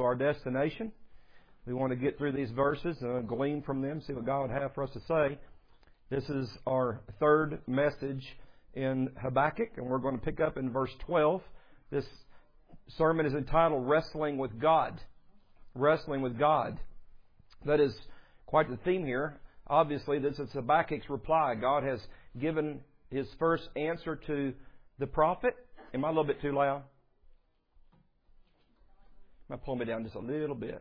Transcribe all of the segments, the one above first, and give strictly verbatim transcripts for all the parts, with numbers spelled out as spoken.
our destination. We want to get through these verses and glean from them, see what God would have for us to say. This is our third message in Habakkuk, and we're going to pick up in verse twelve. This sermon is entitled Wrestling with God. Wrestling with God. That is quite the theme here. Obviously, this is Habakkuk's reply. God has given his first answer to the prophet. Am I a little bit too loud? Might pull me down just a little bit.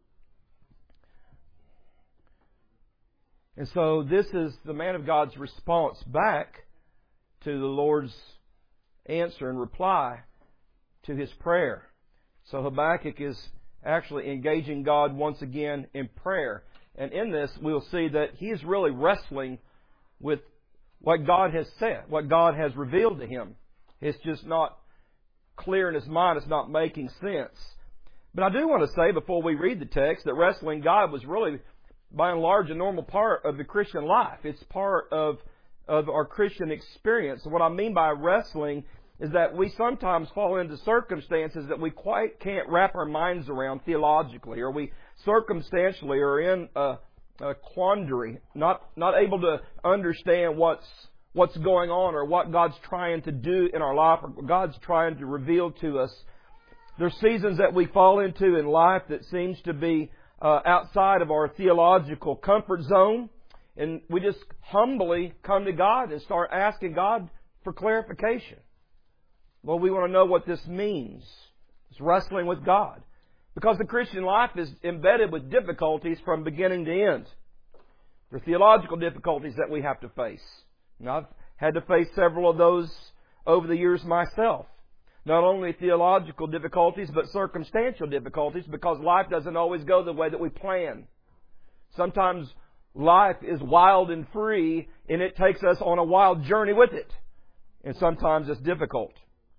And so this is the man of God's response back to the Lord's answer and reply to his prayer. So Habakkuk is actually engaging God once again in prayer. And in this, we'll see that he is really wrestling with what God has said, what God has revealed to him. It's just not clear in his mind. It's not making sense. But I do want to say before we read the text that wrestling God was really, by and large, a normal part of the Christian life. It's part of, of our Christian experience. And what I mean by wrestling is that we sometimes fall into circumstances that we quite can't wrap our minds around theologically, or we circumstantially are in a, a quandary, not not able to understand what's what's going on or what God's trying to do in our life or what God's trying to reveal to us. There's seasons that we fall into in life that seems to be uh, outside of our theological comfort zone, and we just humbly come to God and start asking God for clarification. Well, we want to know what this means. It's wrestling with God. Because the Christian life is embedded with difficulties from beginning to end. There are theological difficulties that we have to face. And I've had to face several of those over the years myself. Not only theological difficulties, but circumstantial difficulties, because life doesn't always go the way that we plan. Sometimes life is wild and free, and it takes us on a wild journey with it. And sometimes it's difficult.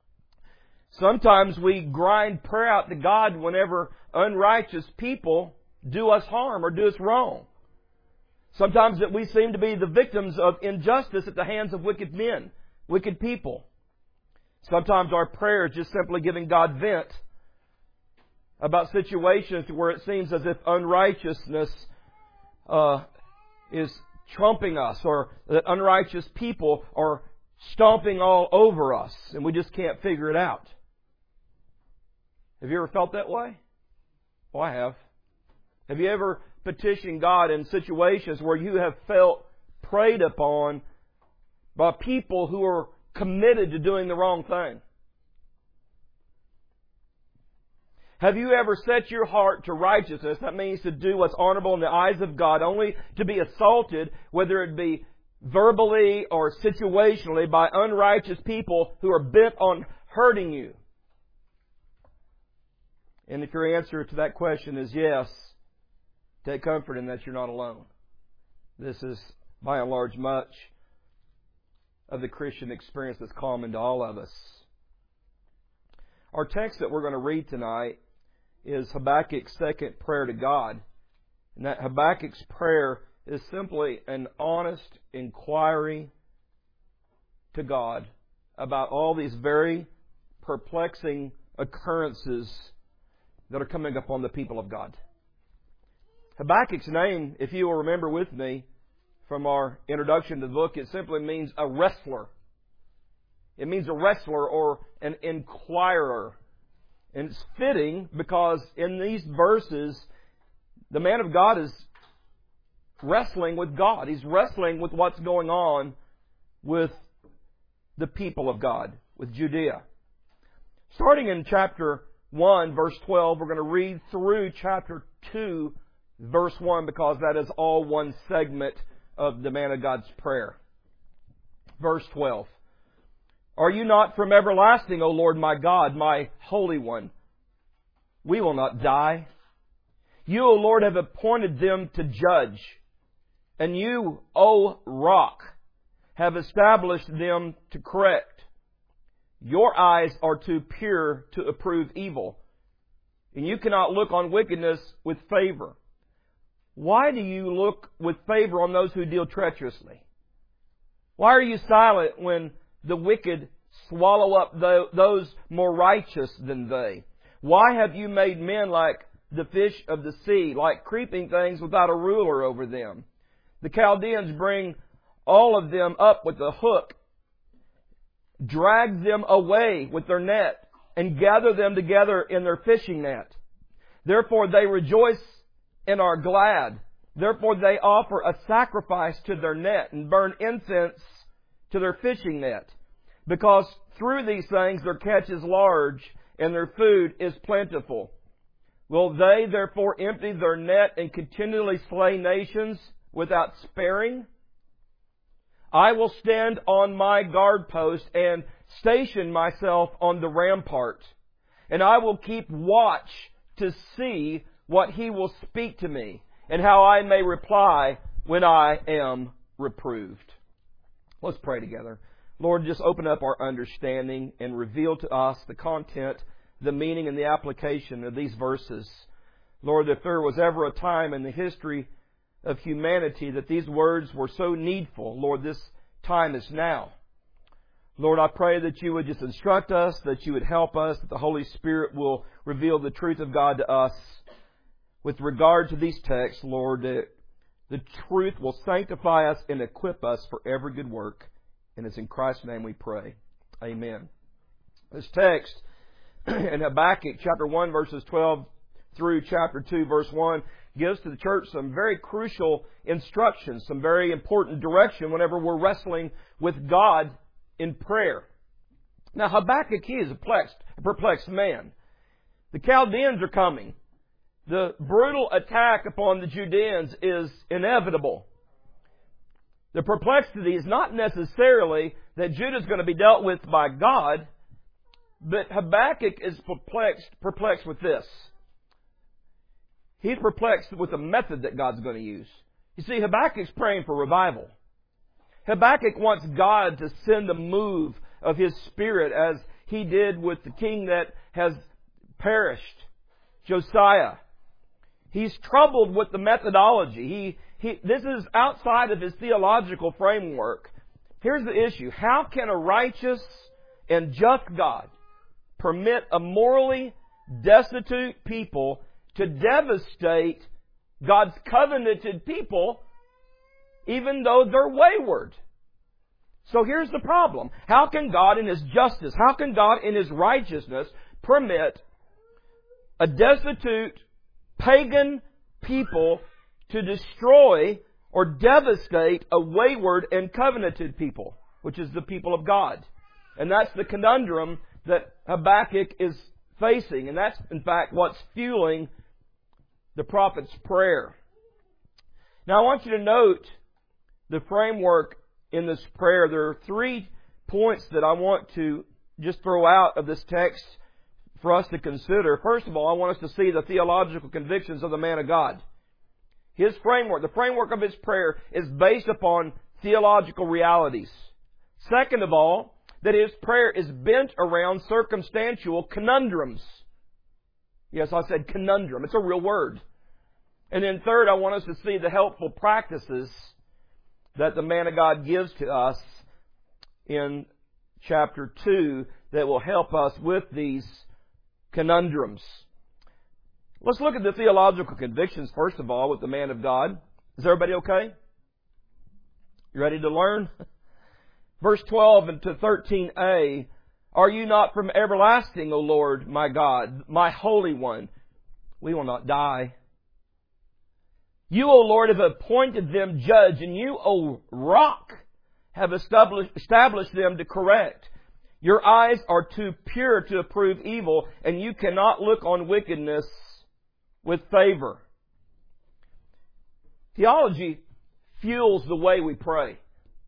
Sometimes we grind prayer out to God whenever unrighteous people do us harm or do us wrong. Sometimes that we seem to be the victims of injustice at the hands of wicked men, wicked people. Sometimes our prayer is just simply giving God vent about situations where it seems as if unrighteousness uh, is trumping us, or that unrighteous people are stomping all over us and we just can't figure it out. Have you ever felt that way? Oh, I have. Have you ever petitioned God in situations where you have felt preyed upon by people who are committed to doing the wrong thing? Have you ever set your heart to righteousness? That means to do what's honorable in the eyes of God, only to be assaulted, whether it be verbally or situationally, by unrighteous people who are bent on hurting you? And if your answer to that question is yes, take comfort in that you're not alone. This is, by and large, much of the Christian experience that's common to all of us. Our text that we're going to read tonight is Habakkuk's second prayer to God. And that Habakkuk's prayer is simply an honest inquiry to God about all these very perplexing occurrences that are coming upon the people of God. Habakkuk's name, if you will remember with me from our introduction to the book, it simply means a wrestler. It means a wrestler or an inquirer. And it's fitting because in these verses, the man of God is wrestling with God. He's wrestling with what's going on with the people of God, with Judea. Starting in chapter one, verse twelve, we're going to read through chapter two, verse one, because that is all one segment of the man of God's prayer. Verse twelve. Are you not from everlasting, O Lord my God, my Holy One? We will not die. You, O Lord, have appointed them to judge. And you, O Rock, have established them to correct. Your eyes are too pure to approve evil, and you cannot look on wickedness with favor. Why do you look with favor on those who deal treacherously? Why are you silent when the wicked swallow up those more righteous than they? Why have you made men like the fish of the sea, like creeping things without a ruler over them? The Chaldeans bring all of them up with a hook, drag them away with their net, and gather them together in their fishing net. Therefore they rejoice and are glad. Therefore they offer a sacrifice to their net and burn incense to their fishing net. Because through these things their catch is large and their food is plentiful. Will they therefore empty their net and continually slay nations without sparing? I will stand on my guard post and station myself on the rampart, and I will keep watch to see what He will speak to me, and how I may reply when I am reproved. Let's pray together. Lord, just open up our understanding and reveal to us the content, the meaning, and the application of these verses. Lord, if there was ever a time in the history of humanity that these words were so needful, Lord, this time is now. Lord, I pray that You would just instruct us, that You would help us, that the Holy Spirit will reveal the truth of God to us. With regard to these texts, Lord, that the truth will sanctify us and equip us for every good work. And it's in Christ's name we pray. Amen. This text in Habakkuk chapter one verses twelve through chapter two verse one gives to the church some very crucial instructions, some very important direction whenever we're wrestling with God in prayer. Now Habakkuk, he is a perplexed, a perplexed man. The Chaldeans are coming. The brutal attack upon the Judeans is inevitable. The perplexity is not necessarily that Judah is going to be dealt with by God, but Habakkuk is perplexed, perplexed with this. He's perplexed with the method that God's going to use. You see, Habakkuk's praying for revival. Habakkuk wants God to send a move of His Spirit as He did with the king that has perished, Josiah. He's troubled with the methodology. He, he, this is outside of his theological framework. Here's the issue. How can a righteous and just God permit a morally destitute people to devastate God's covenanted people even though they're wayward? So here's the problem. How can God in His justice, how can God in His righteousness permit a destitute pagan people to destroy or devastate a wayward and covenanted people, which is the people of God? And that's the conundrum that Habakkuk is facing. And that's, in fact, what's fueling the prophet's prayer. Now, I want you to note the framework in this prayer. There are three points that I want to just throw out of this text for us to consider. First of all, I want us to see the theological convictions of the man of God. His framework, the framework of his prayer, is based upon theological realities. Second of all, that his prayer is bent around circumstantial conundrums. Yes, I said conundrum. It's a real word. And then third, I want us to see the helpful practices that the man of God gives to us in chapter two that will help us with these conundrums. Let's look at the theological convictions, first of all, with the man of God. Is everybody okay? You ready to learn? Verse twelve and to thirteen a, are you not from everlasting, O Lord, my God, my Holy One? We will not die. You, O Lord, have appointed them judge, and you, O Rock, have established, established them to correct. Your eyes are too pure to approve evil, and you cannot look on wickedness with favor. Theology fuels the way we pray.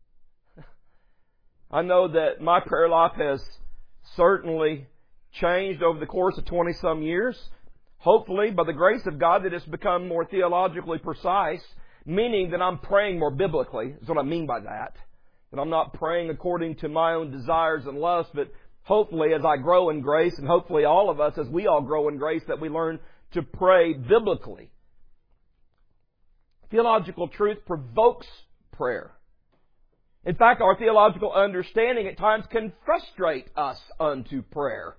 I know that my prayer life has certainly changed over the course of twenty-some years. Hopefully, by the grace of God, that it's become more theologically precise, meaning that I'm praying more biblically, is what I mean by that. That I'm not praying according to my own desires and lusts, but hopefully as I grow in grace, and hopefully all of us, as we all grow in grace, that we learn to pray biblically. Theological truth provokes prayer. In fact, our theological understanding at times can frustrate us unto prayer.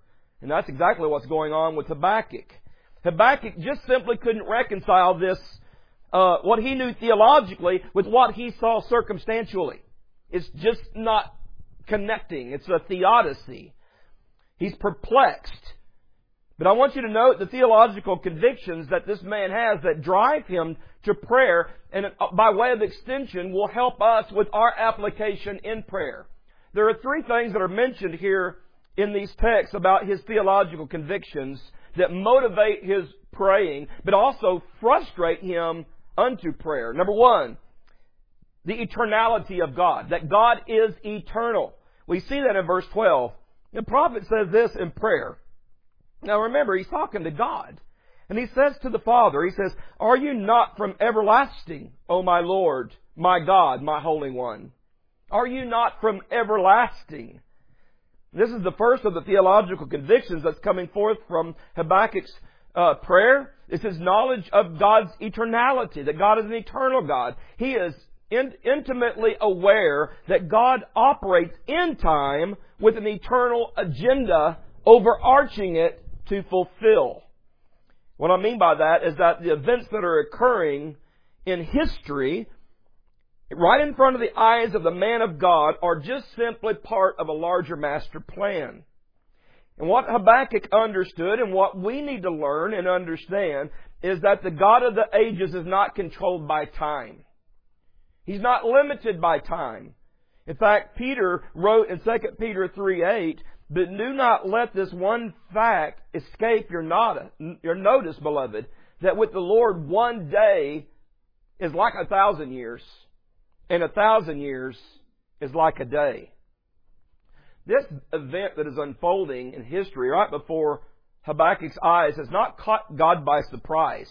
And that's exactly what's going on with Habakkuk. Habakkuk just simply couldn't reconcile this, uh, what he knew theologically with what he saw circumstantially. It's just not connecting. It's a theodicy. He's perplexed. But I want you to note the theological convictions that this man has that drive him to prayer, and by way of extension will help us with our application in prayer. There are three things that are mentioned here in these texts about his theological convictions that motivate his praying, but also frustrate him unto prayer. Number one, the eternality of God, that God is eternal. We see that in verse twelve. The prophet says this in prayer. Now remember, he's talking to God. And he says to the Father, he says, "Are you not from everlasting, O my Lord, my God, my Holy One? Are you not from everlasting?" This is the first of the theological convictions that's coming forth from Habakkuk's uh, prayer. It's his knowledge of God's eternality, that God is an eternal God. He is in, intimately aware that God operates in time with an eternal agenda overarching it to fulfill. What I mean by that is that the events that are occurring in history right in front of the eyes of the man of God are just simply part of a larger master plan. And what Habakkuk understood and what we need to learn and understand is that the God of the ages is not controlled by time. He's not limited by time. In fact, Peter wrote in Second Peter three eight, "But do not let this one fact escape your notice, beloved, that with the Lord one day is like a thousand years, and a thousand years is like a day." This event that is unfolding in history right before Habakkuk's eyes has not caught God by surprise.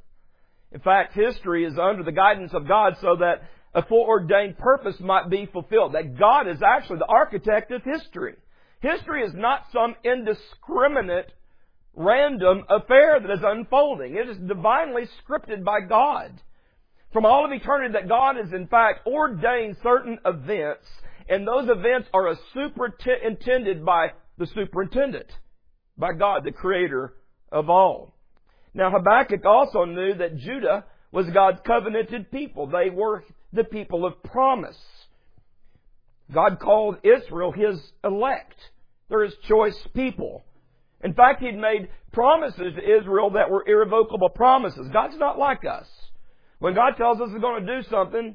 In fact, history is under the guidance of God so that a foreordained purpose might be fulfilled. That God is actually the architect of history. History is not some indiscriminate, random affair that is unfolding. It is divinely scripted by God. From all of eternity, that God has in fact ordained certain events, and those events are superintended by the superintendent, by God, the creator of all. Now Habakkuk also knew that Judah was God's covenanted people. They were the people of promise. God called Israel His elect. They're His choice people. In fact, He'd made promises to Israel that were irrevocable promises. God's not like us. When God tells us He's going to do something,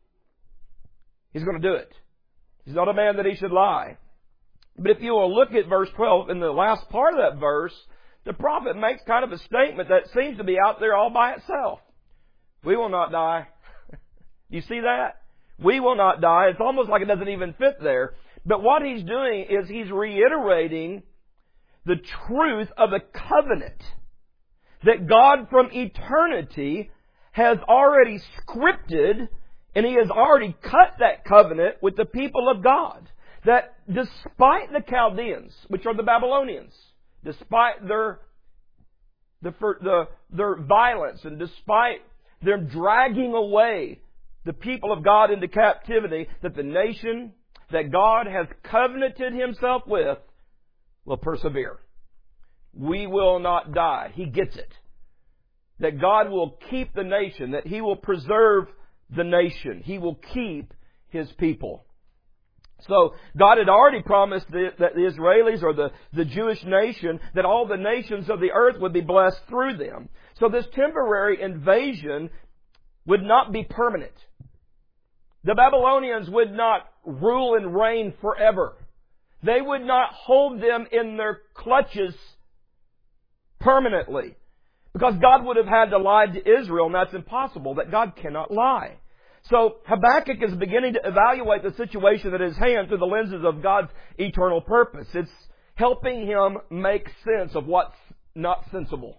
He's going to do it. He's not a man that He should lie. But if you will look at verse twelve, in the last part of that verse, the prophet makes kind of a statement that seems to be out there all by itself. We will not die. Do you see that? We will not die. It's almost like it doesn't even fit there. But what he's doing is he's reiterating the truth of the covenant that God from eternity has already scripted, and He has already cut that covenant with the people of God. That despite the Chaldeans, which are the Babylonians, despite their, the, the, their violence and despite them dragging away the people of God into captivity, that the nation that God has covenanted Himself with will persevere. We will not die. He gets it. That God will keep the nation, that He will preserve the nation. He will keep His people. So God had already promised the, that the Israelis or the, the Jewish nation, that all the nations of the earth would be blessed through them. So this temporary invasion would not be permanent. The Babylonians would not rule and reign forever. They would not hold them in their clutches permanently. Because God would have had to lie to Israel, and that's impossible, that God cannot lie. So Habakkuk is beginning to evaluate the situation at his hand through the lenses of God's eternal purpose. It's helping him make sense of what's not sensible.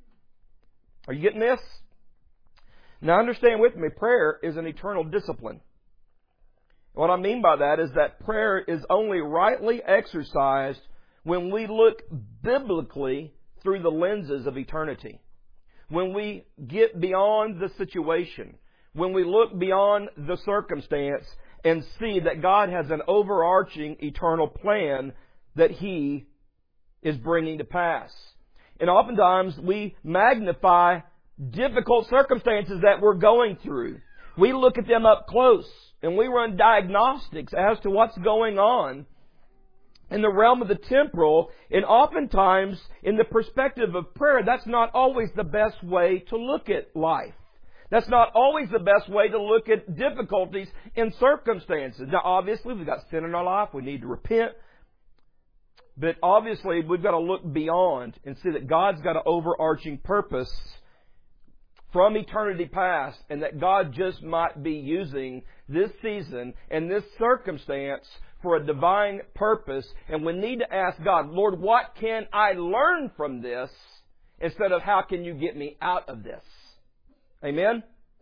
Are you getting this? Now understand with me, prayer is an eternal discipline. What I mean by that is that prayer is only rightly exercised when we look biblically through the lenses of eternity. When we get beyond the situation. When we look beyond the circumstance and see that God has an overarching eternal plan that He is bringing to pass. And oftentimes we magnify difficult circumstances that we're going through. We look at them up close and we run diagnostics as to what's going on in the realm of the temporal, and oftentimes in the perspective of prayer, that's not always the best way to look at life. That's not always the best way to look at difficulties and circumstances. Now obviously we've got sin in our life, we need to repent. But obviously we've got to look beyond and see that God's got an overarching purpose from eternity past, and that God just might be using this season and this circumstance for a divine purpose. And we need to ask God, Lord, what can I learn from this, instead of how can you get me out of this? Amen?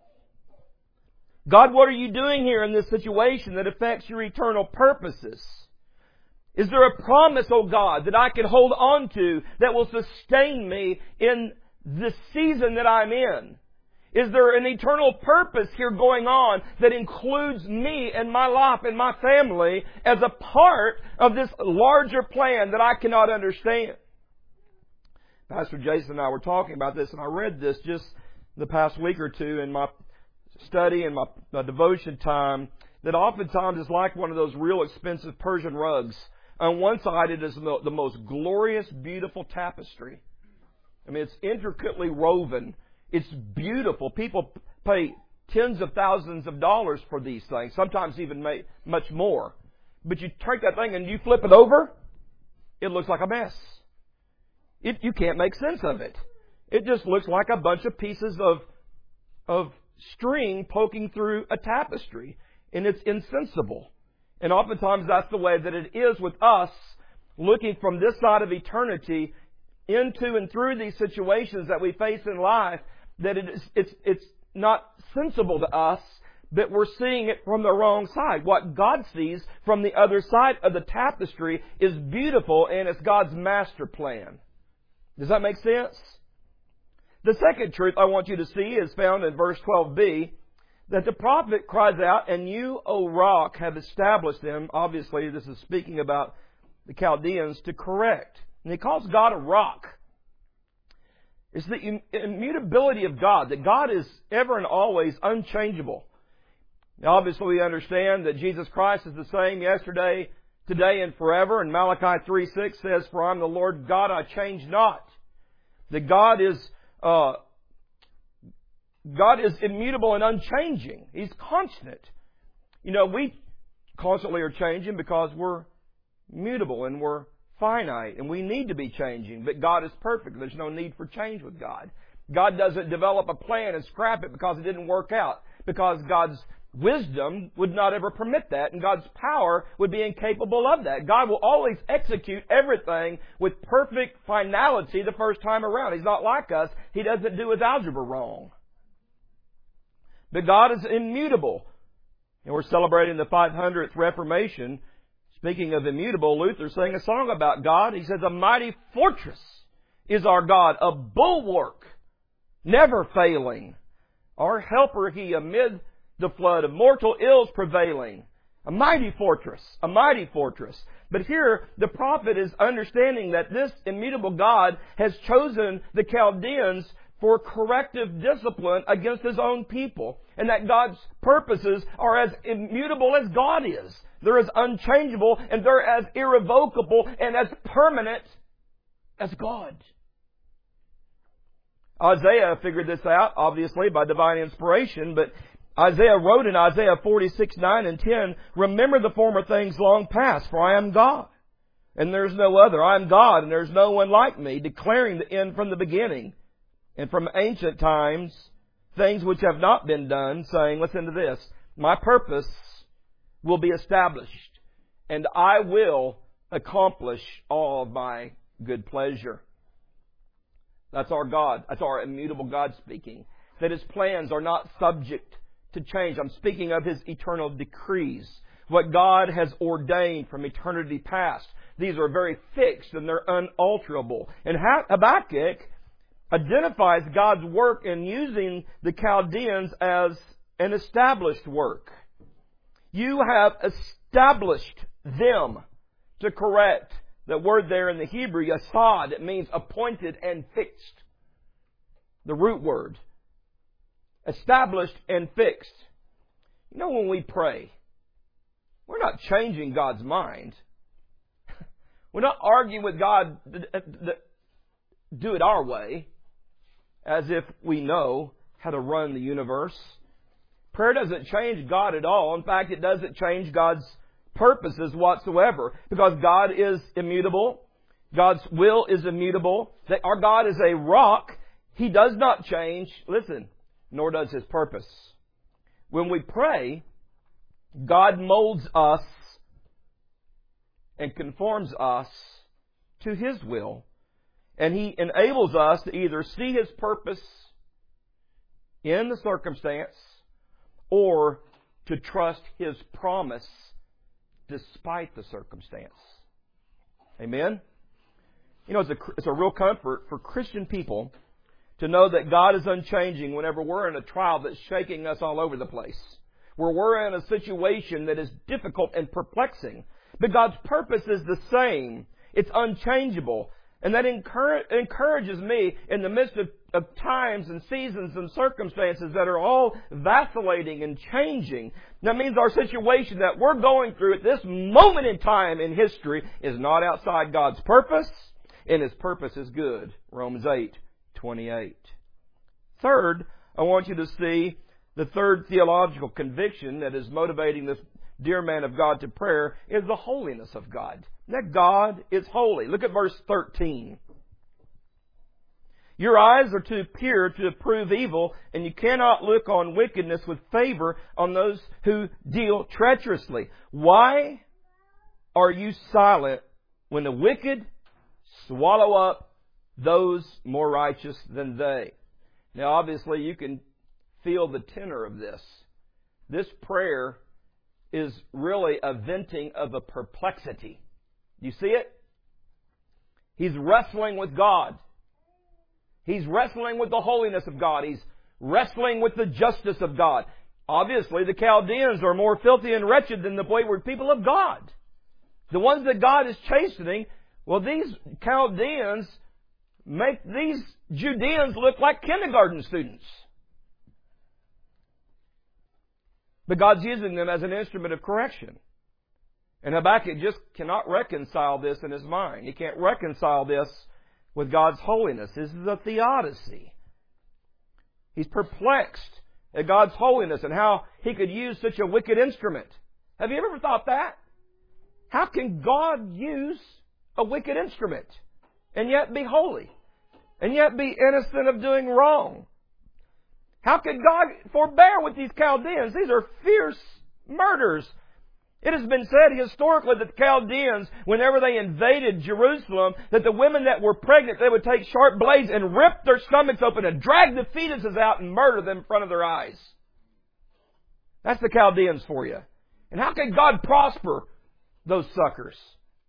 God, what are you doing here in this situation that affects your eternal purposes? Is there a promise, oh God, that I can hold on to that will sustain me in the season that I'm in? Is there an eternal purpose here going on that includes me and my life and my family as a part of this larger plan that I cannot understand? Pastor Jason and I were talking about this, and I read this just the past week or two in my study and my, my devotion time, that oftentimes it's like one of those real expensive Persian rugs. On one side it is the, the most glorious, beautiful tapestry. I mean, it's intricately woven. It's beautiful. People pay tens of thousands of dollars for these things, sometimes even much more. But you take that thing and you flip it over, it looks like a mess. It, you can't make sense of it. It just looks like a bunch of pieces of, of string poking through a tapestry, and it's insensible. And oftentimes that's the way that it is with us, looking from this side of eternity into and through these situations that we face in life, that it is, it's, it's not sensible to us, but we're seeing it from the wrong side. What God sees from the other side of the tapestry is beautiful, and it's God's master plan. Does that make sense? The second truth I want you to see is found in verse twelve b, that the prophet cries out, "And you, O rock, have established them." Obviously, this is speaking about the Chaldeans, to correct. And he calls God a rock. It's the immutability of God, that God is ever and always unchangeable. Now, obviously, we understand that Jesus Christ is the same yesterday, today, and forever. And Malachi three six says, "For I am the Lord God, I change not." That God is uh, God is immutable and unchanging. He's constant. You know, we constantly are changing because we're mutable and we're finite, and we need to be changing. But God is perfect. There's no need for change with God. God doesn't develop a plan and scrap it because it didn't work out, because God's wisdom would not ever permit that, and God's power would be incapable of that. God will always execute everything with perfect finality the first time around. He's not like us. He doesn't do his algebra wrong. But God is immutable. And we're celebrating the five hundredth Reformation. Speaking of immutable, Luther sang a song about God. He says, "A mighty fortress is our God, a bulwark, never failing. Our helper He amid the flood of mortal ills prevailing." A mighty fortress, a mighty fortress. But here, the prophet is understanding that this immutable God has chosen the Chaldeans for corrective discipline against His own people. And that God's purposes are as immutable as God is. They're as unchangeable, and they're as irrevocable and as permanent as God. Isaiah figured this out, obviously, by divine inspiration, but Isaiah wrote in Isaiah forty-six, nine and ten, "Remember the former things long past, for I am God, and there's no other. I am God, and there's no one like me, declaring the end from the beginning, and from ancient times, things which have not been done, saying," listen to this, "My purpose will be established, and I will accomplish all of my good pleasure." That's our God. That's our immutable God speaking. That His plans are not subject to change. I'm speaking of His eternal decrees. What God has ordained from eternity past. These are very fixed and they're unalterable. And Habakkuk identifies God's work in using the Chaldeans as an established work. "You have established them to correct That word there in the Hebrew, yasad, it means appointed and fixed. The root word. Established and fixed. You know, when we pray, we're not changing God's mind. We're not arguing with God to do it our way, as if we know how to run the universe. Prayer doesn't change God at all. In fact, it doesn't change God's purposes whatsoever, because God is immutable. God's will is immutable. Our God is a rock. He does not change. Listen, nor does His purpose. When we pray, God molds us and conforms us to His will. And He enables us to either see His purpose in the circumstance or to trust His promise despite the circumstance. Amen? You know, it's a, it's a real comfort for Christian people to know that God is unchanging whenever we're in a trial that's shaking us all over the place. Where we're in a situation that is difficult and perplexing. But God's purpose is the same. It's unchangeable. And that encourages me in the midst of, of times and seasons and circumstances that are all vacillating and changing. That means our situation that we're going through at this moment in time in history is not outside God's purpose, and His purpose is good. Romans eight twenty-eight. Third, I want you to see the third theological conviction that is motivating this dear man of God to prayer is the holiness of God. That God is holy. Look at verse thirteen. Your eyes are too pure to approve evil, and you cannot look on wickedness with favor on those who deal treacherously. Why are you silent when the wicked swallow up those more righteous than they? Now, obviously, you can feel the tenor of this. This prayer is really a venting of a perplexity. You see it? He's wrestling with God. He's wrestling with the holiness of God. He's wrestling with the justice of God. Obviously, the Chaldeans are more filthy and wretched than the wayward people of God. The ones that God is chastening, well, these Chaldeans make these Judeans look like kindergarten students. But God's using them as an instrument of correction. And Habakkuk just cannot reconcile this in his mind. He can't reconcile this with God's holiness. This is a theodicy. He's perplexed at God's holiness and how He could use such a wicked instrument. Have you ever thought that? How can God use a wicked instrument and yet be holy? And yet be innocent of doing wrong? How could God forbear with these Chaldeans? These are fierce murders. It has been said historically that the Chaldeans, whenever they invaded Jerusalem, that the women that were pregnant, they would take sharp blades and rip their stomachs open and drag the fetuses out and murder them in front of their eyes. That's the Chaldeans for you. And how can God prosper those suckers?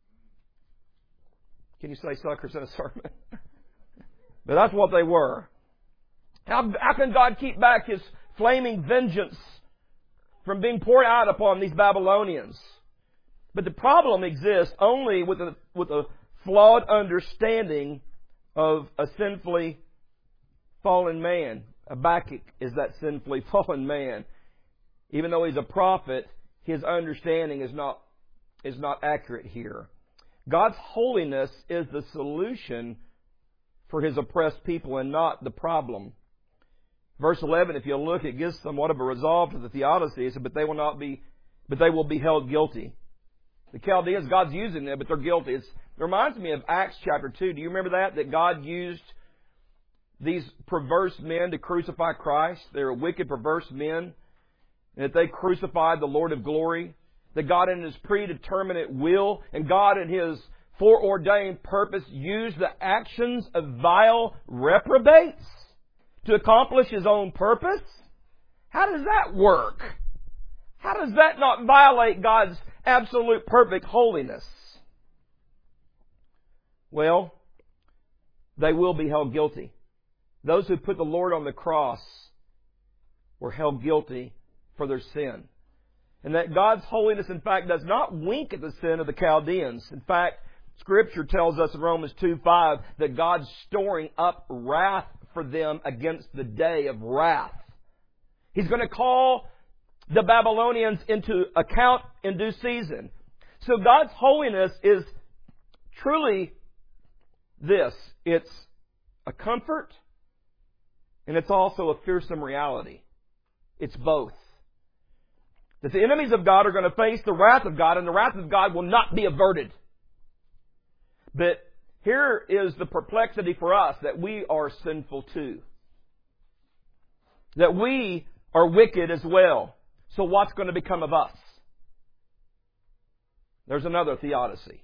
Can you say suckers in a sermon? But that's what they were. How, how can God keep back His flaming vengeance from being poured out upon these Babylonians? But the problem exists only with a, with a flawed understanding of a sinfully fallen man. Habakkuk is that sinfully fallen man. Even though he's a prophet, his understanding is not, is not accurate here. God's holiness is the solution for His oppressed people and not the problem. Verse eleven, if you look, it gives somewhat of a resolve to the theodicy. It said, but they will not be, but they will be held guilty. The Chaldeans, God's using them, but they're guilty. It's, it reminds me of Acts chapter two. Do you remember that? That God used these perverse men to crucify Christ. They were wicked, perverse men. And that they crucified the Lord of glory. That God in His predeterminate will and God in His foreordained purpose used the actions of vile reprobates to accomplish His own purpose? How does that work? How does that not violate God's absolute perfect holiness? Well, they will be held guilty. Those who put the Lord on the cross were held guilty for their sin. And that God's holiness, in fact, does not wink at the sin of the Chaldeans. In fact, Scripture tells us in Romans two five that God's storing up wrath for them against the day of wrath. He's going to call the Babylonians into account in due season. So God's holiness is truly this. It's a comfort, and it's also a fearsome reality. It's both. That the enemies of God are going to face the wrath of God, and the wrath of God will not be averted. But here is the perplexity for us, that we are sinful too. That we are wicked as well. So what's going to become of us? There's another theodicy.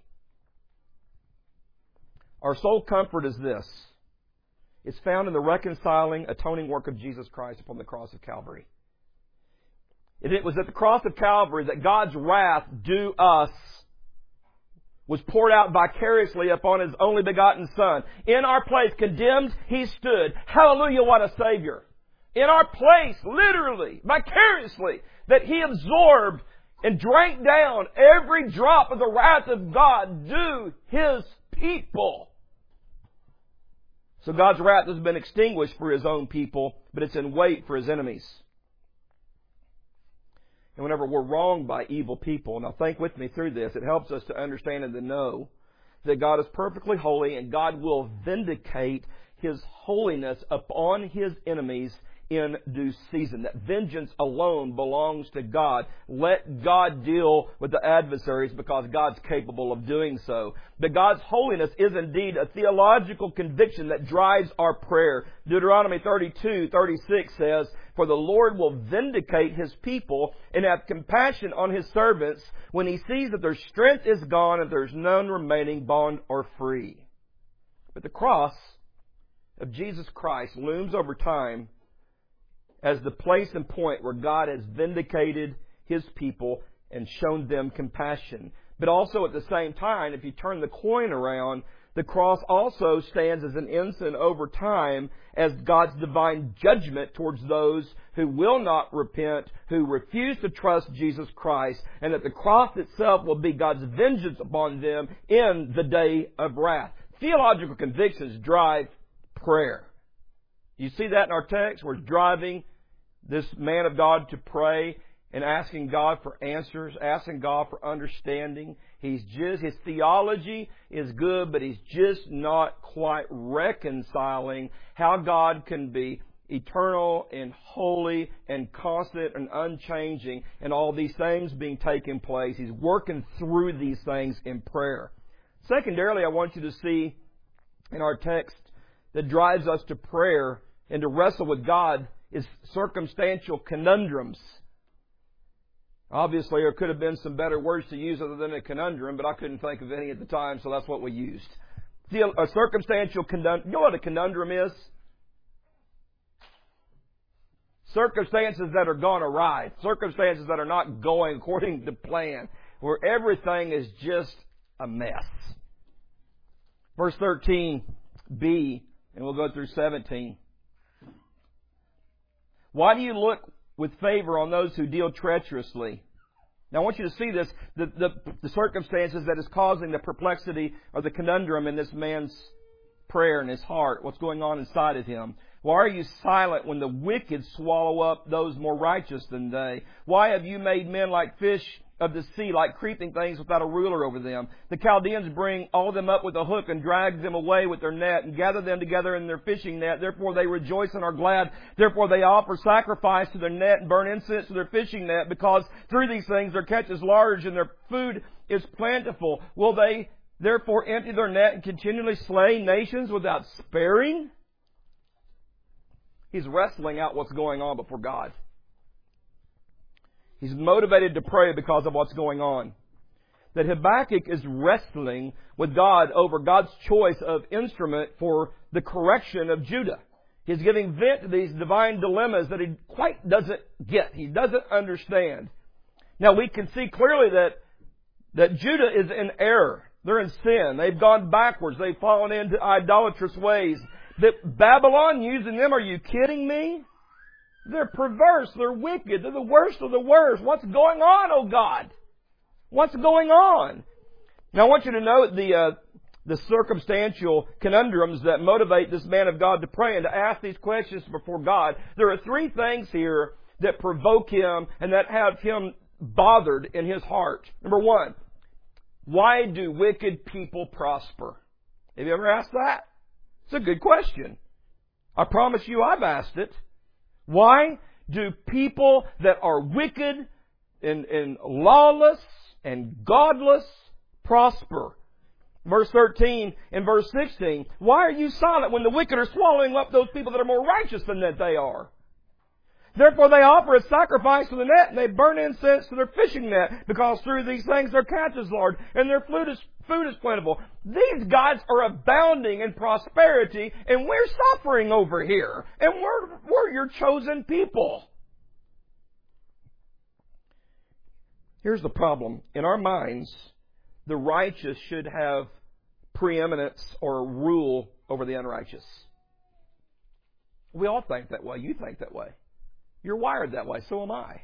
Our sole comfort is this. It's found in the reconciling, atoning work of Jesus Christ upon the cross of Calvary. And it was at the cross of Calvary that God's wrath due us was poured out vicariously upon His only begotten Son. In our place, condemned, He stood. Hallelujah, what a Savior. In our place, literally, vicariously, that He absorbed and drank down every drop of the wrath of God due His people. So God's wrath has been extinguished for His own people, but it's in wait for His enemies. And whenever we're wronged by evil people, now think with me through this, it helps us to understand and to know that God is perfectly holy and God will vindicate His holiness upon His enemies in due season. That vengeance alone belongs to God. Let God deal with the adversaries because God's capable of doing so. But God's holiness is indeed a theological conviction that drives our prayer. Deuteronomy thirty-two thirty-six says, "For the Lord will vindicate His people and have compassion on His servants when He sees that their strength is gone and there's none remaining bond or free." But the cross of Jesus Christ looms over time as the place and point where God has vindicated His people and shown them compassion. But also at the same time, if you turn the coin around, the cross also stands as an ensign over time as God's divine judgment towards those who will not repent, who refuse to trust Jesus Christ, and that the cross itself will be God's vengeance upon them in the day of wrath. Theological convictions drive prayer. You see that in our text? We're driving this man of God to pray and asking God for answers, asking God for understanding. He's just, his theology is good, but he's just not quite reconciling how God can be eternal and holy and constant and unchanging and all these things being taking place. He's working through these things in prayer. Secondarily, I want you to see in our text that drives us to prayer and to wrestle with God is circumstantial conundrums. Obviously, there could have been some better words to use other than a conundrum, but I couldn't think of any at the time, so that's what we used. See, a circumstantial conundrum, you know what a conundrum is? Circumstances that are gone awry. Circumstances that are not going according to plan. Where everything is just a mess. Verse thirteen b, and we'll go through seventeen. Why do you look with favor on those who deal treacherously? Now I want you to see this, the, the, the circumstances that is causing the perplexity or the conundrum in this man's prayer in his heart, what's going on inside of him. Why are you silent when the wicked swallow up those more righteous than they? Why have you made men like fish of the sea, like creeping things without a ruler over them? The Chaldeans bring all of them up with a hook and drag them away with their net and gather them together in their fishing net. Therefore they rejoice and are glad. Therefore they offer sacrifice to their net and burn incense to their fishing net, because through these things their catch is large and their food is plentiful. Will they therefore empty their net and continually slay nations without sparing? He's wrestling out what's going on before God. He's motivated to pray because of what's going on. That Habakkuk is wrestling with God over God's choice of instrument for the correction of Judah. He's giving vent to these divine dilemmas that he quite doesn't get. He doesn't understand. Now we can see clearly that, that Judah is in error. They're in sin. They've gone backwards. They've fallen into idolatrous ways. That Babylon using them, are you kidding me? They're perverse. They're wicked. They're the worst of the worst. What's going on, oh God? What's going on? Now I want you to note the uh, the circumstantial conundrums that motivate this man of God to pray and to ask these questions before God. There are three things here that provoke him and that have him bothered in his heart. Number one, why do wicked people prosper? Have you ever asked that? It's a good question. I promise you I've asked it. Why do people that are wicked and, and lawless and godless prosper? Verse thirteen and verse sixteen. Why are you silent when the wicked are swallowing up those people that are more righteous than that they are? Therefore they offer a sacrifice to the net, and they burn incense to their fishing net, because through these things their catch is large, and their food is, food is plentiful. These gods are abounding in prosperity, and we're suffering over here. And we're, we're your chosen people. Here's the problem. In our minds, the righteous should have preeminence or rule over the unrighteous. We all think that way. You think that way. You're wired that way. So am I.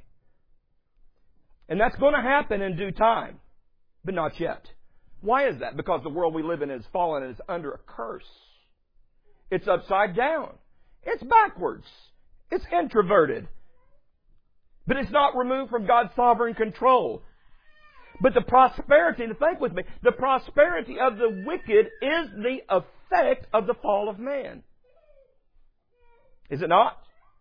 And that's going to happen in due time, but not yet. Why is that? Because the world we live in is fallen and is under a curse. It's upside down. It's backwards. It's introverted. But it's not removed from God's sovereign control. But the prosperity, to think with me, the prosperity of the wicked is the effect of the fall of man. Is it not?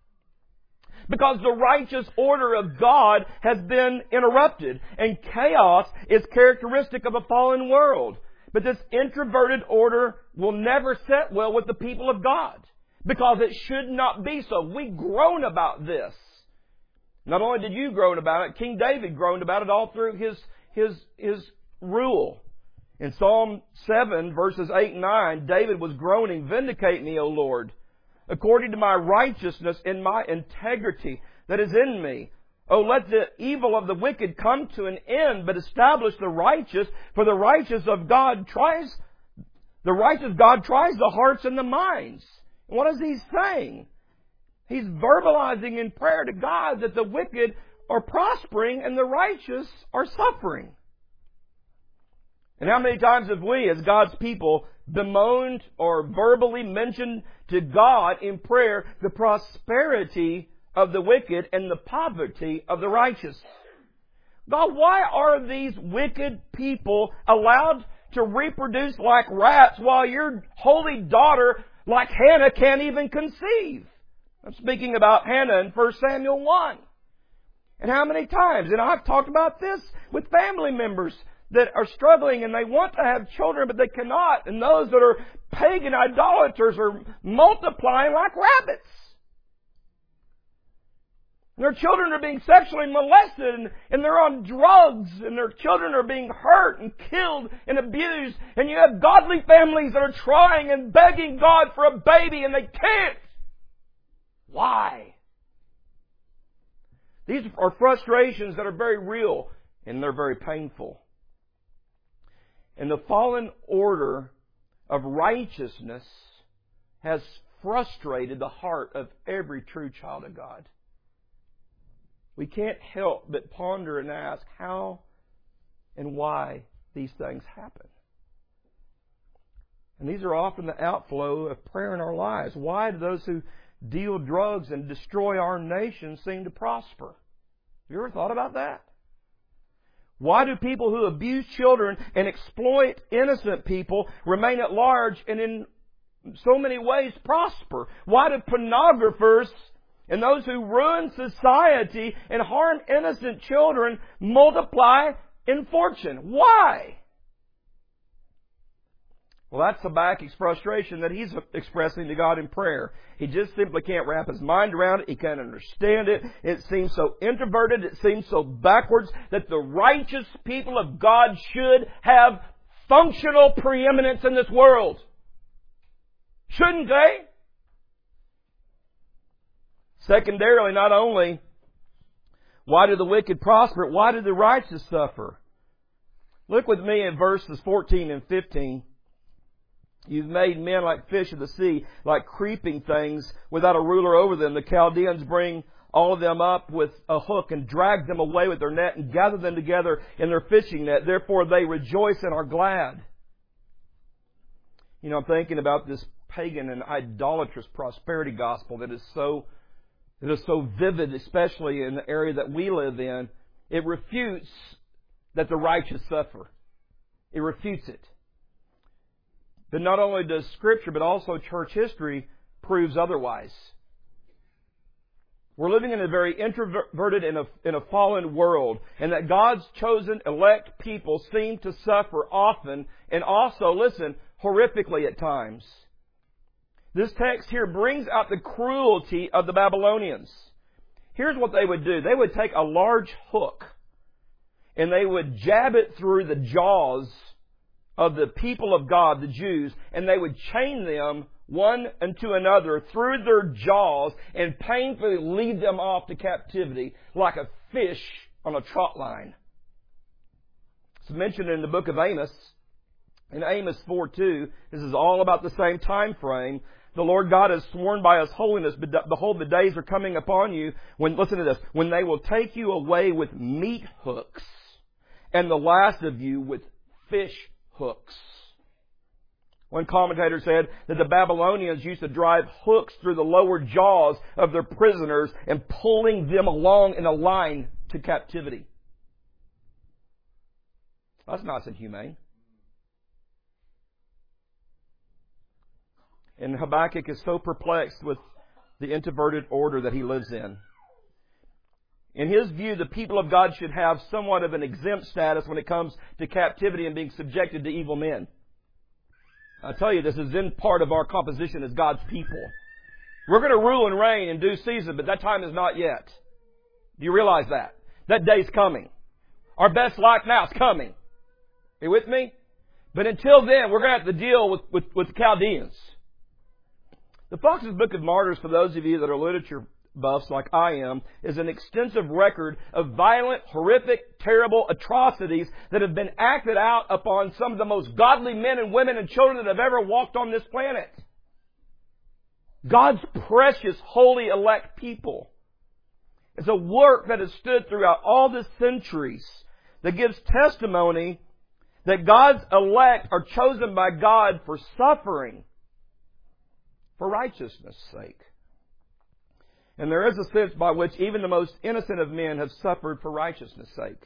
Because the righteous order of God has been interrupted, and chaos is characteristic of a fallen world. But this introverted order will never set well with the people of God, because it should not be so. We groan about this. Not only did you groan about it, King David groaned about it all through his his his rule. In Psalm seven, verses eight and nine, David was groaning, "Vindicate me, O Lord, according to my righteousness and my integrity that is in me. Oh, let the evil of the wicked come to an end, but establish the righteous, for the righteous of God tries, the righteous God tries the hearts and the minds." And what is he saying? He's verbalizing in prayer to God that the wicked are prospering and the righteous are suffering. And how many times have we, as God's people, bemoaned or verbally mentioned to God in prayer the prosperity of the wicked and the poverty of the righteous? God, why are these wicked people allowed to reproduce like rats while your holy daughter, like Hannah, can't even conceive? I'm speaking about Hannah in First Samuel one. And how many times, and I've talked about this with family members that are struggling and they want to have children but they cannot, and those that are pagan idolaters are multiplying like rabbits. And their children are being sexually molested, and, and they're on drugs, and their children are being hurt and killed and abused, and you have godly families that are trying and begging God for a baby and they can't. Why? These are frustrations that are very real and they're very painful. And the fallen order of righteousness has frustrated the heart of every true child of God. We can't help but ponder and ask how and why these things happen. And these are often the outflow of prayer in our lives. Why do those who deal drugs and destroy our nation seem to prosper? Have you ever thought about that? Why do people who abuse children and exploit innocent people remain at large and in so many ways prosper? Why do pornographers and those who ruin society and harm innocent children multiply in fortune? Why? Well, that's Habakkuk's frustration that he's expressing to God in prayer. He just simply can't wrap his mind around it. He can't understand it. It seems so introverted. It seems so backwards that the righteous people of God should have functional preeminence in this world. Shouldn't they? Secondarily, not only why do the wicked prosper, why do the righteous suffer? Look with me at verses fourteen and fifteen. You've made men like fish of the sea, like creeping things without a ruler over them. The Chaldeans bring all of them up with a hook and drag them away with their net and gather them together in their fishing net. Therefore they rejoice and are glad. You know, I'm thinking about this pagan and idolatrous prosperity gospel that is so, that is so vivid, especially in the area that we live in. It refutes that the righteous suffer. It refutes it. But not only does Scripture, but also church history proves otherwise. We're living in a very introverted and a, in a fallen world, and that God's chosen elect people seem to suffer often, and also, listen, horrifically at times. This text here brings out the cruelty of the Babylonians. Here's what they would do. They would take a large hook, and they would jab it through the jaws of the people of God, the Jews, and they would chain them one unto another through their jaws and painfully lead them off to captivity like a fish on a trot line. It's mentioned in the book of Amos. In Amos four two, this is all about the same time frame. The Lord God has sworn by His holiness, behold, the days are coming upon you when, listen to this, when they will take you away with meat hooks, and the last of you with fish hooks. One commentator said that the Babylonians used to drive hooks through the lower jaws of their prisoners and pulling them along in a line to captivity. That's nice and humane. And Habakkuk is so perplexed with the introverted order that he lives in. In his view, the people of God should have somewhat of an exempt status when it comes to captivity and being subjected to evil men. I tell you, this is in part of our composition as God's people. We're going to rule and reign in due season, but that time is not yet. Do you realize that? That day's coming. Our best life now is coming. Are you with me? But until then, we're going to have to deal with, with, with the Chaldeans. The Fox's Book of Martyrs, for those of you that are literature buffs like I am, is an extensive record of violent, horrific, terrible atrocities that have been acted out upon some of the most godly men and women and children that have ever walked on this planet. God's precious, holy, elect people. It's a work that has stood throughout all the centuries that gives testimony that God's elect are chosen by God for suffering, for righteousness' sake. And there is a sense by which even the most innocent of men have suffered for righteousness' sake.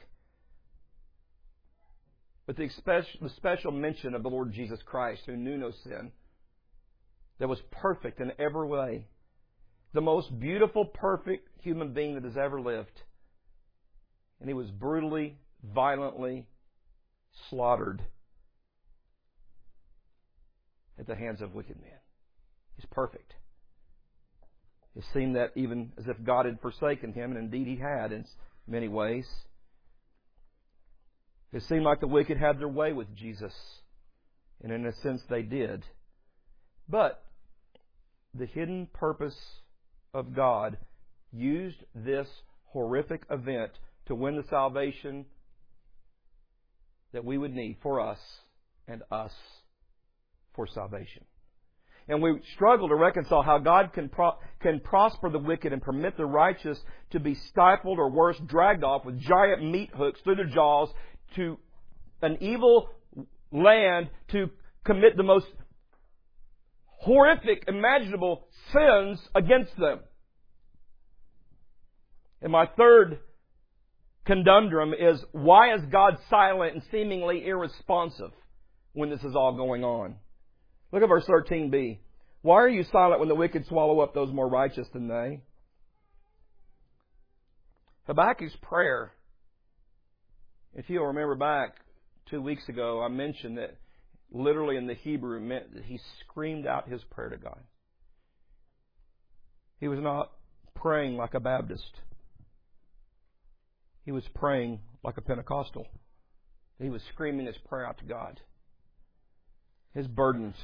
But the special mention of the Lord Jesus Christ, who knew no sin, that was perfect in every way, the most beautiful, perfect human being that has ever lived. And He was brutally, violently slaughtered at the hands of wicked men. He's perfect. It seemed that even as if God had forsaken Him, and indeed He had in many ways. It seemed like the wicked had their way with Jesus. And in a sense they did. But the hidden purpose of God used this horrific event to win the salvation that we would need for us and us for salvation. And we struggle to reconcile how God can pro- can prosper the wicked and permit the righteous to be stifled or worse, dragged off with giant meat hooks through their jaws to an evil land to commit the most horrific imaginable sins against them. And my third conundrum is, why is God silent and seemingly irresponsive when this is all going on? Look at verse thirteen b. Why are you silent when the wicked swallow up those more righteous than they? Habakkuk's prayer, if you'll remember back two weeks ago, I mentioned that literally in the Hebrew meant that he screamed out his prayer to God. He was not praying like a Baptist. He was praying like a Pentecostal. He was screaming his prayer out to God. His burdens.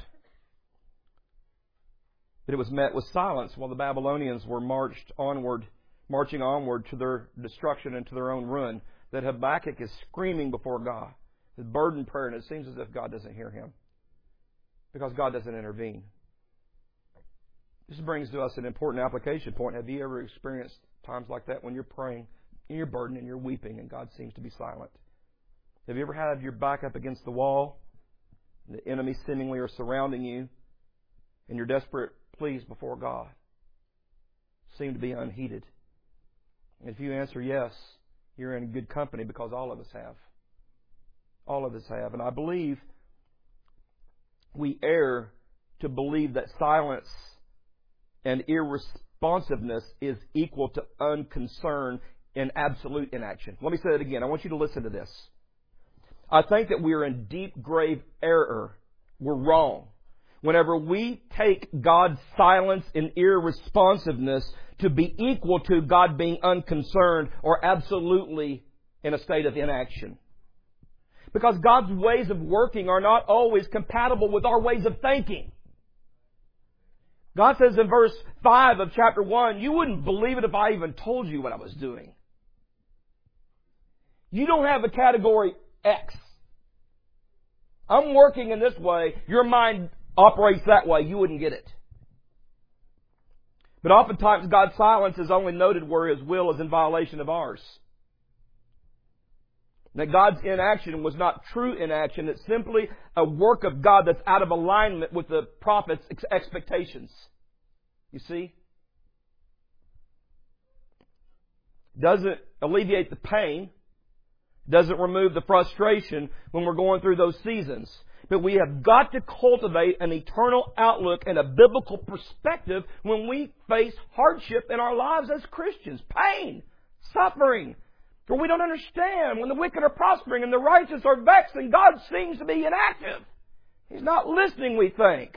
But it was met with silence while the Babylonians were marched onward, marching onward to their destruction and to their own ruin. That Habakkuk is screaming before God. His burden prayer, and it seems as if God doesn't hear him. Because God doesn't intervene. This brings to us an important application point. Have you ever experienced times like that when you're praying and you're burdened and you're weeping and God seems to be silent? Have you ever had your back up against the wall, and the enemy seemingly are surrounding you, and your desperate pleas before God seem to be unheeded? And if you answer yes, you're in good company, because all of us have. All of us have. And I believe we err to believe that silence and irresponsiveness is equal to unconcern and absolute inaction. Let me say that again. I want you to listen to this. I think that we are in deep, grave error. We're wrong whenever we take God's silence and irresponsiveness to be equal to God being unconcerned or absolutely in a state of inaction. Because God's ways of working are not always compatible with our ways of thinking. God says in verse five of chapter one, you wouldn't believe it if I even told you what I was doing. You don't have a category X. I'm working in this way. Your mind operates that way. You wouldn't get it. But oftentimes God's silence is only noted where His will is in violation of ours. That God's inaction was not true inaction. It's simply a work of God that's out of alignment with the prophet's expectations. You see? Doesn't alleviate the pain. Doesn't remove the frustration when we're going through those seasons. But we have got to cultivate an eternal outlook and a biblical perspective when we face hardship in our lives as Christians. Pain, suffering. For we don't understand when the wicked are prospering and the righteous are vexed and God seems to be inactive. He's not listening, we think.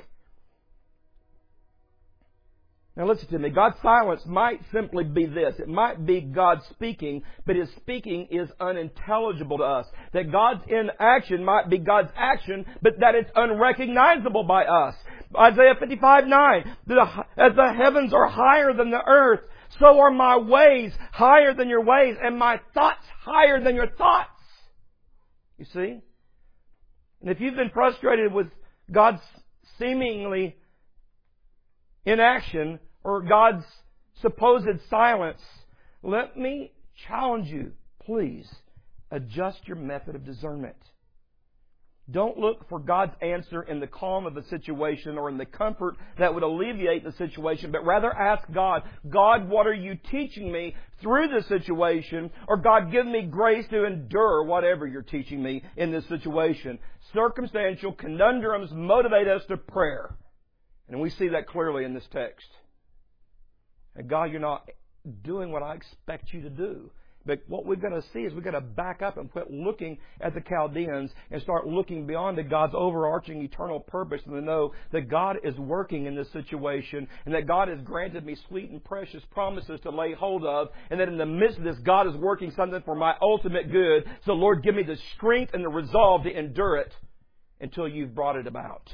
Now listen to me. God's silence might simply be this. It might be God speaking, but His speaking is unintelligible to us. That God's inaction might be God's action, but that it's unrecognizable by us. Isaiah fifty-five nine. As the heavens are higher than the earth, so are my ways higher than your ways, and my thoughts higher than your thoughts. You see? And if you've been frustrated with God's seemingly inaction or God's supposed silence, let me challenge you, please, adjust your method of discernment. Don't look for God's answer in the calm of the situation or in the comfort that would alleviate the situation, but rather ask God, God, what are you teaching me through this situation? Or God, give me grace to endure whatever you're teaching me in this situation. Circumstantial conundrums motivate us to prayer. And we see that clearly in this text. And God, you're not doing what I expect you to do. But what we've got to see is we've got to back up and quit looking at the Chaldeans and start looking beyond to God's overarching eternal purpose and to know that God is working in this situation and that God has granted me sweet and precious promises to lay hold of, and that in the midst of this God is working something for my ultimate good. So Lord, give me the strength and the resolve to endure it until you've brought it about.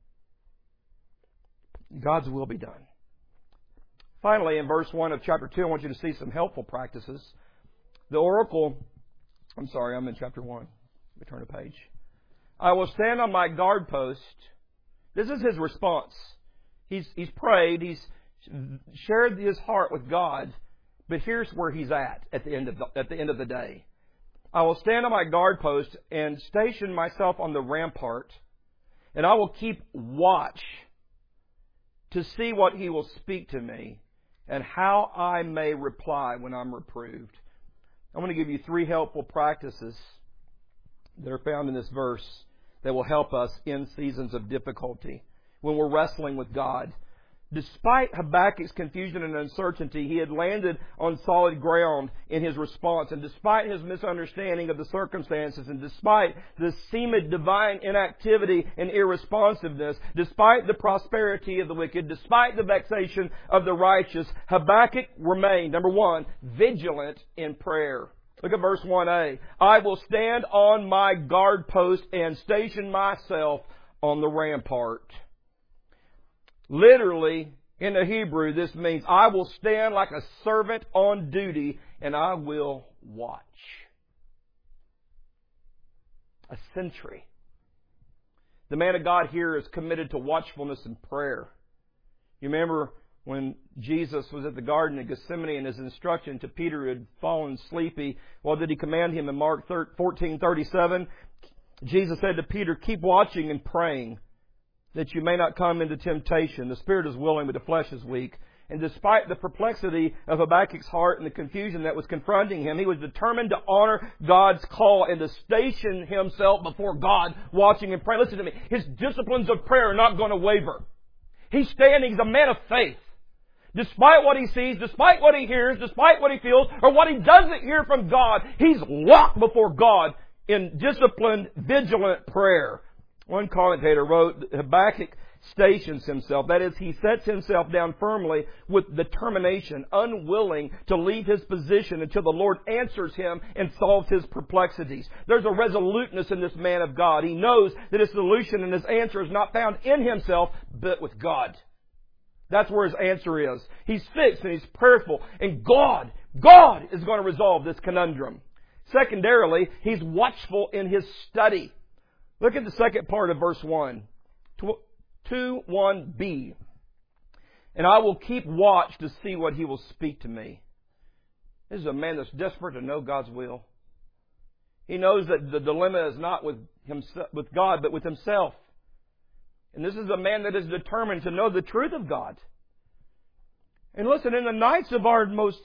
God's will be done. Finally, in verse one of chapter two, I want you to see some helpful practices. The oracle, I'm sorry, I'm in chapter one. Let me turn a page. I will stand on my guard post. This is his response. He's, he's prayed. He's shared his heart with God. But here's where he's at at the end of the, at the end of the day. I will stand on my guard post and station myself on the rampart, and I will keep watch to see what he will speak to me and how I may reply when I'm reproved. I'm going to give you three helpful practices that are found in this verse that will help us in seasons of difficulty when we're wrestling with God. Despite Habakkuk's confusion and uncertainty, he had landed on solid ground in his response. And despite his misunderstanding of the circumstances, and despite the seeming divine inactivity and irresponsiveness, despite the prosperity of the wicked, despite the vexation of the righteous, Habakkuk remained, number one, vigilant in prayer. Look at verse one a. I will stand on my guard post and station myself on the rampart. Literally, in the Hebrew, this means I will stand like a servant on duty and I will watch. A sentry. The man of God here is committed to watchfulness and prayer. You remember when Jesus was at the Garden of Gethsemane and his instruction to Peter who had fallen sleepy, what did he command him in Mark fourteen thirty-seven? Jesus said to Peter, keep watching and praying that you may not come into temptation. The spirit is willing, but the flesh is weak. And despite the perplexity of Habakkuk's heart and the confusion that was confronting him, he was determined to honor God's call and to station himself before God, watching and praying. Listen to me. His disciplines of prayer are not going to waver. He's standing. He's a man of faith. Despite what he sees, despite what he hears, despite what he feels, or what he doesn't hear from God, he's locked before God in disciplined, vigilant prayer. One commentator wrote, Habakkuk stations himself. That is, he sets himself down firmly with determination, unwilling to leave his position until the Lord answers him and solves his perplexities. There's a resoluteness in this man of God. He knows that his solution and his answer is not found in himself, but with God. That's where his answer is. He's fixed and he's prayerful. And God, God is going to resolve this conundrum. Secondarily, he's watchful in his study. Look at the second part of verse one. two one b. And I will keep watch to see what he will speak to me. This is a man that's desperate to know God's will. He knows that the dilemma is not with himself, with God, but with himself. And this is a man that is determined to know the truth of God. And listen, in the nights of our most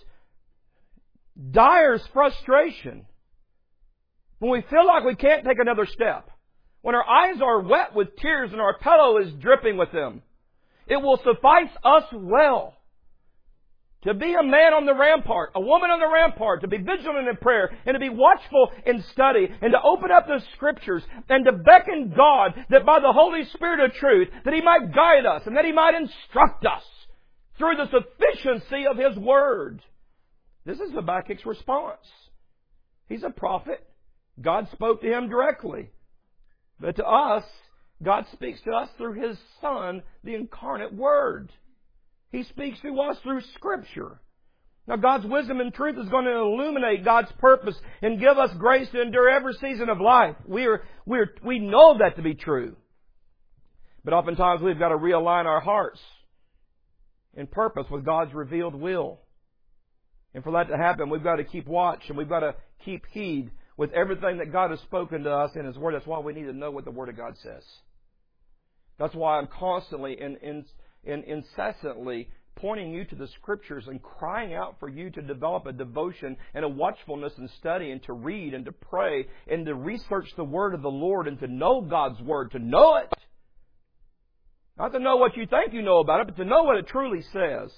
dire frustration, when we feel like we can't take another step, when our eyes are wet with tears and our pillow is dripping with them, it will suffice us well to be a man on the rampart, a woman on the rampart, to be vigilant in prayer, and to be watchful in study, and to open up the Scriptures, and to beckon God that by the Holy Spirit of truth, that He might guide us, and that He might instruct us through the sufficiency of His Word. This is Habakkuk's response. He's a prophet. God spoke to him directly. But to us, God speaks to us through His Son, the incarnate Word. He speaks to us through Scripture. Now, God's wisdom and truth is going to illuminate God's purpose and give us grace to endure every season of life. We are, we are, we know that to be true. But oftentimes we've got to realign our hearts in purpose with God's revealed will. And for that to happen, we've got to keep watch and we've got to keep heed with everything that God has spoken to us in His Word. That's why we need to know what the Word of God says. That's why I'm constantly and, and, and incessantly pointing you to the Scriptures and crying out for you to develop a devotion and a watchfulness and study and to read and to pray and to research the Word of the Lord and to know God's Word, to know it. Not to know what you think you know about it, but to know what it truly says.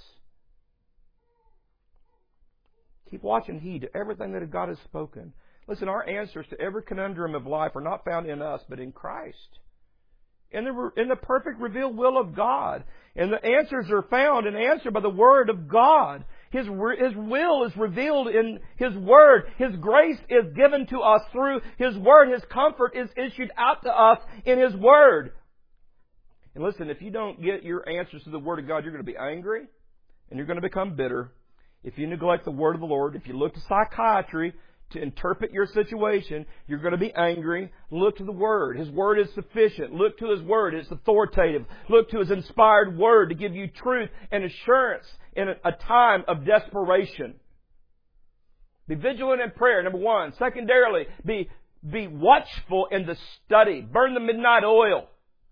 Keep watching heed to everything that God has spoken. Listen, our answers to every conundrum of life are not found in us, but in Christ. In the, in the perfect revealed will of God. And the answers are found and answered by the Word of God. His, His will is revealed in His Word. His grace is given to us through His Word. His comfort is issued out to us in His Word. And listen, if you don't get your answers to the Word of God, you're going to be angry and you're going to become bitter. If you neglect the Word of the Lord, if you look to psychiatry to interpret your situation, you're going to be angry. Look to the Word. His Word is sufficient. Look to His Word. It's authoritative. Look to His inspired Word to give you truth and assurance in a time of desperation. Be vigilant in prayer, number one. Secondarily, be, be watchful in the study. Burn the midnight oil.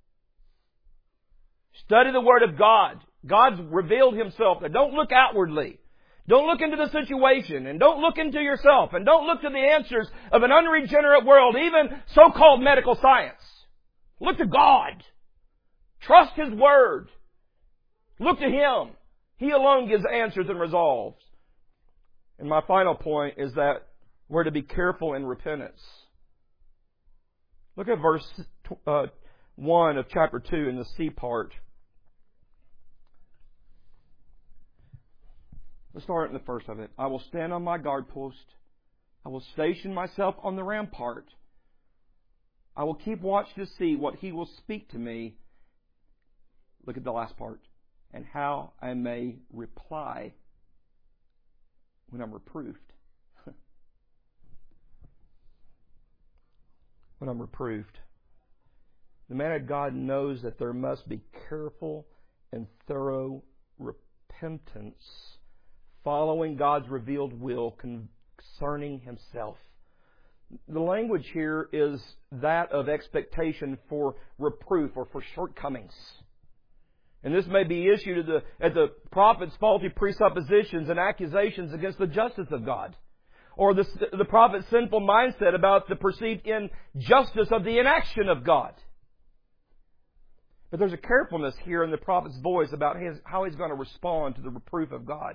Study the Word of God. God's revealed Himself. Now, don't look outwardly. Don't look into the situation, and don't look into yourself, and don't look to the answers of an unregenerate world, even so-called medical science. Look to God. Trust His Word. Look to Him. He alone gives answers and resolves. And my final point is that we're to be careful in repentance. Look at verse uh, one of chapter two in the C part. Let's start in the first of it. I will stand on my guard post. I will station myself on the rampart. I will keep watch to see what He will speak to me. Look at the last part. And how I may reply when I'm reproved. When I'm reproved. The man of God knows that there must be careful and thorough reproving. repentance, following God's revealed will concerning Himself. The language here is that of expectation for reproof or for shortcomings. And this may be issued at the, at the prophet's faulty presuppositions and accusations against the justice of God, or the, the prophet's sinful mindset about the perceived injustice of the inaction of God. But there's a carefulness here in the prophet's voice about his, how he's going to respond to the reproof of God.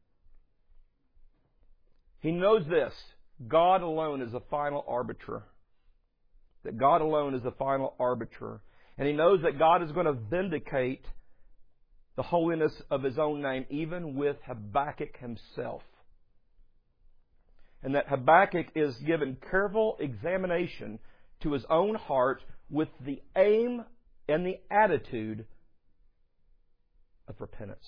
He knows this. God alone is the final arbiter. That God alone is the final arbiter. And he knows that God is going to vindicate the holiness of His own name, even with Habakkuk himself. And that Habakkuk is given careful examination to his own heart with the aim and the attitude of repentance.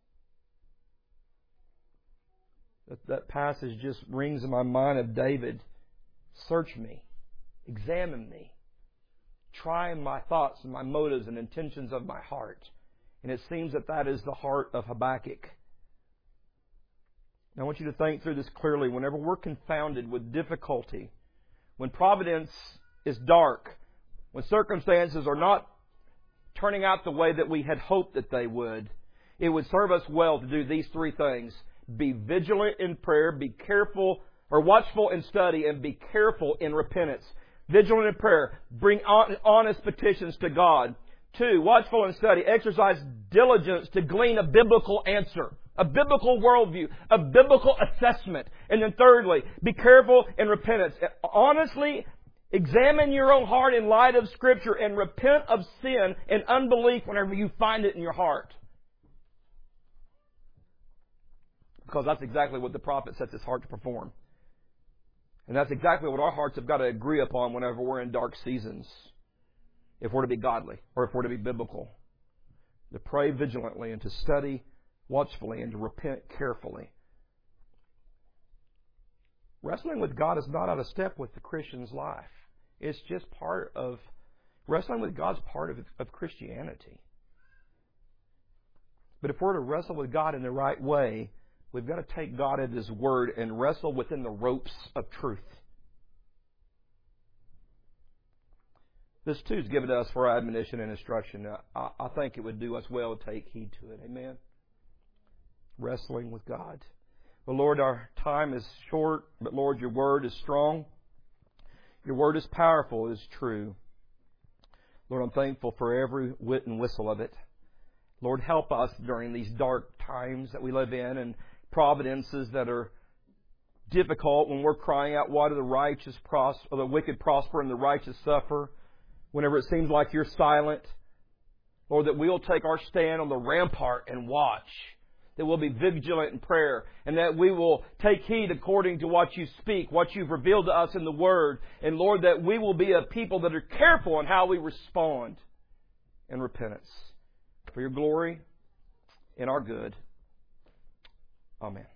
That, that passage just rings in my mind of David. Search me, examine me, try my thoughts and my motives and intentions of my heart. And it seems that that is the heart of Habakkuk. Now I want you to think through this clearly. Whenever we're confounded with difficulty, when providence is dark, when circumstances are not turning out the way that we had hoped that they would, it would serve us well to do these three things. Be vigilant in prayer, be careful, or watchful in study, and be careful in repentance. Vigilant in prayer, bring honest petitions to God. Two, watchful in study, exercise diligence to glean a biblical answer, a biblical worldview, a biblical assessment. And then thirdly, be careful in repentance. Honestly, examine your own heart in light of Scripture and repent of sin and unbelief whenever you find it in your heart. Because that's exactly what the prophet sets his heart to perform. And that's exactly what our hearts have got to agree upon whenever we're in dark seasons. If we're to be godly or if we're to be biblical. To pray vigilantly and to study watchfully and to repent carefully. Wrestling with God is not out of step with the Christian's life. It's just part of, wrestling with God's part of, of Christianity. But if we're to wrestle with God in the right way, we've got to take God at His Word and wrestle within the ropes of truth. This too is given to us for our admonition and instruction. I, I think it would do us well to take heed to it. Amen? Wrestling with God. Well, Lord, our time is short, but Lord, Your Word is strong. Your Word is powerful, is true. Lord, I'm thankful for every whit and whistle of it. Lord, help us during these dark times that we live in and providences that are difficult when we're crying out, why do the righteous prosper, or the wicked prosper and the righteous suffer? Whenever it seems like You're silent. Lord, that we'll take our stand on the rampart and watch. That we'll be vigilant in prayer. And that we will take heed according to what You speak, what You've revealed to us in the Word. And Lord, that we will be a people that are careful in how we respond in repentance. For Your glory and our good. Amen.